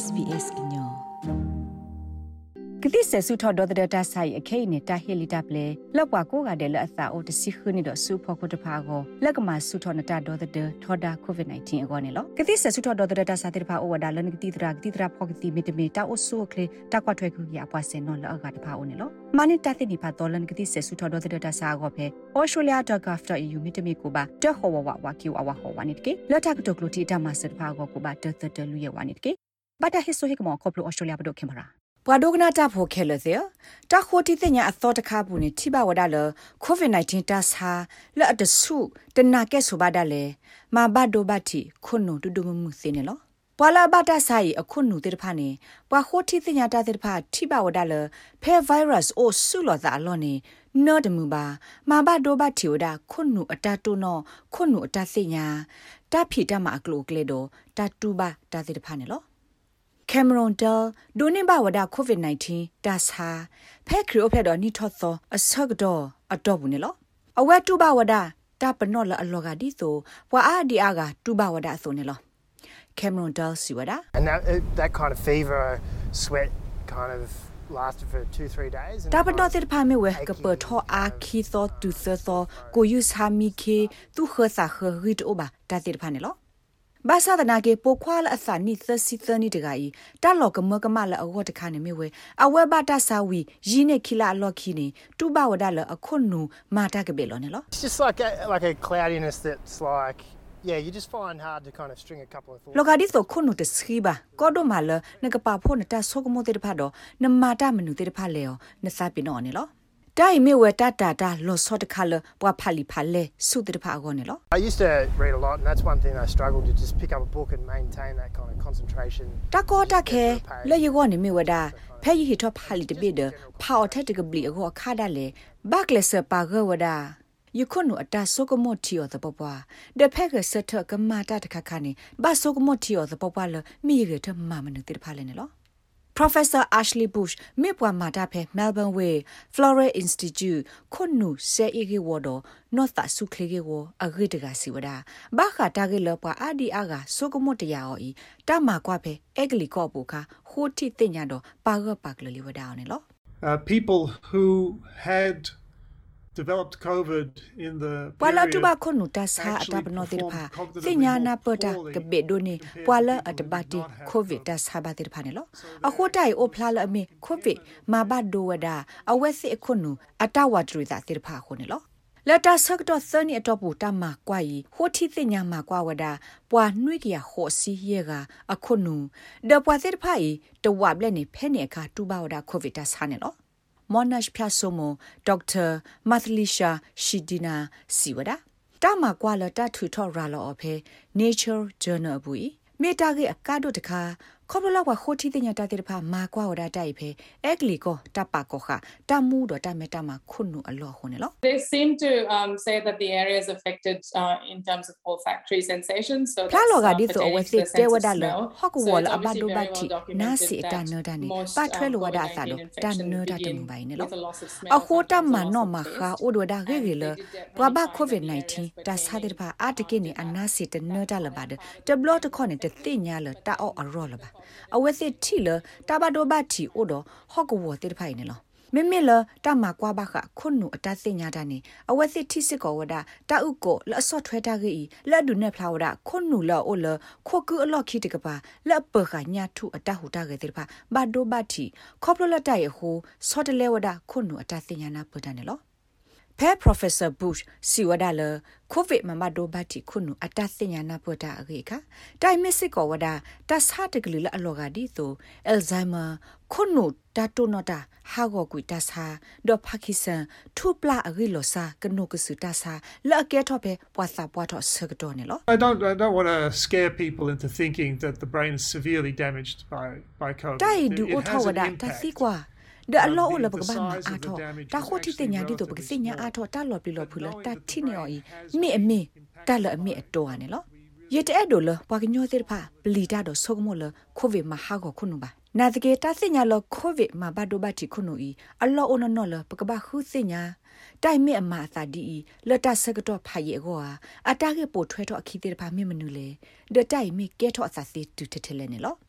SBS ညောကတိဆဲဆုထော်ဒေါ်တဲ့တာဆိုင်အခိနေတာဟီလီတပ်လေလောက်ကွာကိုကတဲ့လက်အသာအိုတစီခနီတော့ဆူဖို့ကိုတဖာကိုလက်ကမှာဆုထော်နတာဒေါ်တဲ့ထော်ဒါကိုဗစ် -19 အကောနေလောကတိဆဲဆုထော်ဒေါ်တဲ့တာစာတဲ့ဖာအိုဝဒါလန်ကတိတရာဖောကတိမီတမီတာအိုဆူကလေတာကွာထွဲခုရအပွားစင်နော်လောက်ကတဖာအိုနေလောမနိတတဲ့နိဖာဒေါ်လန်ကတိဆဲဆုထော်ဒေါ်တဲ့တာစာကိုဖဲ Australia.gov.au မီတမီကိုပါတဟောဝါကီဝါဟောဝနိတကေလက်တာကတုကလူတီတာမဆတ်ဖာကိုပါတလူရဝနိတကေဘာတာဟစ်ဆိုဟိကမောကောပလို Australia ဘဒိုခင်ပါပဝဒိုကနာတာဖိုခဲလသေတာခိုတီတညာအသောတခါဘူးနေထိပါဝဒါလ COVID-19 တာစာလက်အတဆုတနာကဲဆိုပါဒါလေမဘဒိုဘတိခွနုတူတူမှုစင်းနေလောပွာလာဘတာဆိုင်အခုနုတေတဖာနေပွာခိုတီတညာတာတေတဖာထိပါဝဒါလဖဲဗိုင်းရပ်စ်အိုဆုလောသာအလောနေနော့ဒမှုပါမဘဒိုဘတိဝဒါခွနုအတတုနောခွနုအတသိညာတာဖီတမအကလိုကလေတော့တာတူပါတာတေတဖာနေလောCameron Del ဒိုနေဘဝဒါ COVID-19 တာစာဖဲခရီအိုဖက်တော့နိထော့သောအဆော့တော့အတော့ဘူးနေလောအဝဲတူဘဝဒါတာပနော့လအလောကဒီဆိုဘွာအာဒီအာကတူဘဝဒါဆိုနေလော Cameron Del စီဝဒါ And that kind of fever sweat kind of lasted for 2-3 days တာပနော့တဲ့ဖာမေဝဲကပထောအာခီသောတူသောကိုယူစာမီခေသူခဆာခရီတိုဘာတာတဲ့ဖာနေလောဘာသာဒနာကေပိုခွာလအသနိသစီသနိတကီတာလောကမကမလအဝတ်တခါနေမြဝဲအဝဲဘာတာစာဝီယင်းနေခိလာလော်ခီနေတူဘဝဒါလအခုနုမာတာကဘေလောနေလော It's just like a cloudiness that's like yeah you just find hard to kind of string a couple of thoughts လောကဒီဆိုခုနုတစခီဘာကောဒိုမာလနကပါဖို့နတာဆောကမိုတေတဖာတော့နမာတာမနုတေတဖာလေယောနစာပိနောနေလောတိုင်မေဝတာလောစောတခါလပွားဖာလီဖာလေစုတေတဖာကောနေလော I used to read a lot and that's one thing I struggled to just pick up a book and maintain that kind of concentration တကောတခဲလေယောနေမေဝဒါဖဲယီဟီထောဖာလီတပိဒဖာအထက်တကပလီအကောခါဒါလေဘကလဆပါဂဝဒါယခုနုအတာဆောကမောတီယောတပပွားဒဖက်ကစထကမာတာတခါခါနေဘာဆောကမောတီယောတပပွားလမိရထမမနတေတဖာလေနေလောProfessor Ashley Bush မေပွားမာတာဖဲ Melbourne Way Flora Institute ခွနုဆေအေဂေဝဒနောတာဆုခလေဂေဝအဂိတကစီဝဒဘာခတာဂေလပွားအာဒီအာကဆုကမတ်တရာအောဤတမကွာဖဲအဂလီကောပူခဟိုတိတင်ညာတော့ပါဂပါကလလီဝဒအောင်နေလော people who had developed COVID in the Pala tuba khonu ta sa atapno tirpha sinya na pota ke bedone pala atbati COVID ta sa ba tirpha ne lo akhotai o phla la me COVID ma ba do wada awesi khonu atawa tri ta tirpha khone lo lata sak to thani atopu ta ma kwa yi hoti sinya ma kwa wada pwa nui kya ho si ye ga akhonu de pwa tirpha yi to wa ble ne phe ne kha tuba wada COVID ta sa ne lo Monash Pyasomo Dr. Mathlisha Shidina Siwada Tama kwala ta thu tho ra lo ophe Nature Journal bui Meta ge akado takha khobla wa khoti tinya ta tirpha ma kwa wada tai phe ekli ko tapa ko kha tamu do ta meta ma khunu alo hone lo They seem to say that the areas affected in terms of olfactory sensations so that's lo ga di so awese te wada lo hok wol abado bati na si ta no da ni pa thwe lo wada sa do ta no da tu bai ne lo a khota ma no ma kha o do da ge ge lo bwa ba COVID-19 ta sa tirpha a tike ni anasi te no da la ba de te blo to khone te tinya lo ta o aro lo ba awese thi lo ta ba do ba thi o do hok wo te phai ne lo မေမေလတာမကွာဘခခွနုအတသိညာတာနေအဝက်စစ်ထိစစ်ကောဝဒတာဥကိုလအစော့ထွဲတာကြီးလက်ဒုနဲ့ဖလာဝဒခွနုလောအိုလခိုကူအလော့ခိတကပါလက်ပခညာထုအတဟုတာကေတိဖာဘဒိုဘတိခေါပလလတိုင်ဟိုစောတလဲဝဒခွနုအတသိညာနာပဒနေလောဖဲ Professor Bush စီဝဒါလ COVID မမဒိုဘတိခွနုအတသိညာနာပဒအခေခတိုင်မစ်စစ်ကောဝဒတဆာတကလီလအလောကဒီဆို Alzheimer ခွနုတာတိုနတာဟာဂောကွီတာစာဒေါ်ပါကစ္စတန်ထူပလာအဂီလောစာကနုကစတာစာလက်ကဲထော့ပဲပွာစာပွာထော့စကတော့နေလော I don't want to scare people into thinking that the brain is severely damaged by COVID. တိုင်ဒူအိုထောဝဒတာစီကွာဒါအလောလဘကဘာမအာထောတာခိုတီတညာဒီတော့ပကစညာအာထောတာလော်ပီလော်ဖူလာတာတိနေအော်မိအမေတာလအမေအတော်နေလောရတဲ့ဒိုလပွာကညောတဲ့ဖာပလီတာတော့ဆုကမောလကိုဗစ်မဟာကောခုနုပါနာတကေတာစညာလောကိုဗစ်မဘဒိုဘတိခုနူဤအလောအနနောလပကဘာခုစညာတိုင်မေအမအသာဒီလတဆကတော့ဖာယေကောအတားကေပိုထွဲတော့အခီတဲ့ဖာမေမနူလေဒတိုင်မေကဲတော့အသာစီတူတထလဲနေလော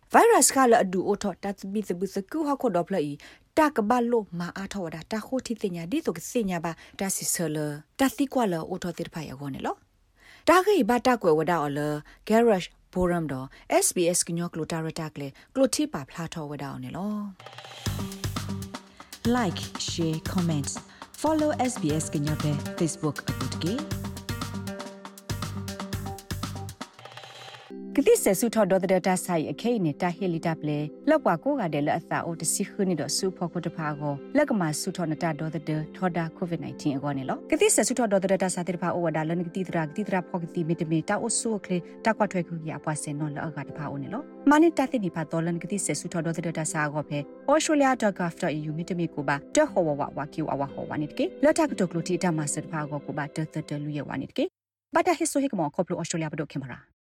virus ကလည်းအဒူအိုထော်တတ်ဘီသဘစကူဟာခိုဒေါပလီတာကဘလိုမာအားထော်ဒါတာခိုတီတင်ညာဒီတော့စညာပါတာစီဆလတာစီကွာလအိုထော်တိဖိုင်ယောနေလောတာဂိဘတာကွယ်ဝဒါအော်လ garage forum တော့ SBS ကညောကလိုတာရတာကလေကလိုတီပါဖလာထော်ဝဒါအောနေလော like share comment follow SBS ကညောပဲ Facebook အပုတ်ကေကတိဆဆူထော်ဒေါ်ဒတာဆိုင်အခိနေတာဟီလီတပ်လေလောက်ကွာကိုကတဲ့လက်အသာအိုတစီခနီတော့စူဖို့ကိုတဖာကိုလက်ကမှာဆူထော်နတာဒေါ်ဒထော်ဒါကိုဗစ် -19 အကောနေလောကတိဆဆူထော်ဒေါ်ဒတာစာတိဖာအိုဝဒါလန်ကတိတရာဖောကတိမီတမီတာအိုဆူကလေတာကွာထွဲခုရပွားစင်နော်လောကတဖာအိုနေလောမနိတတိနိဖာဒေါ်လန်ကတိဆဆူထော်ဒေါ်ဒတာစာကိုဖဲ australia.gov.au မီတမီကိုပါတဟောဝါကျူအဝဟောဝနိတကေလက်တာကတုကလူတီတာမဆတ်ဖာကိုပါတလူရဝနိတကေဘာတာဟစ်ဆိုဟိကမောခေါပလို australia ဘဒိုခင်မရာ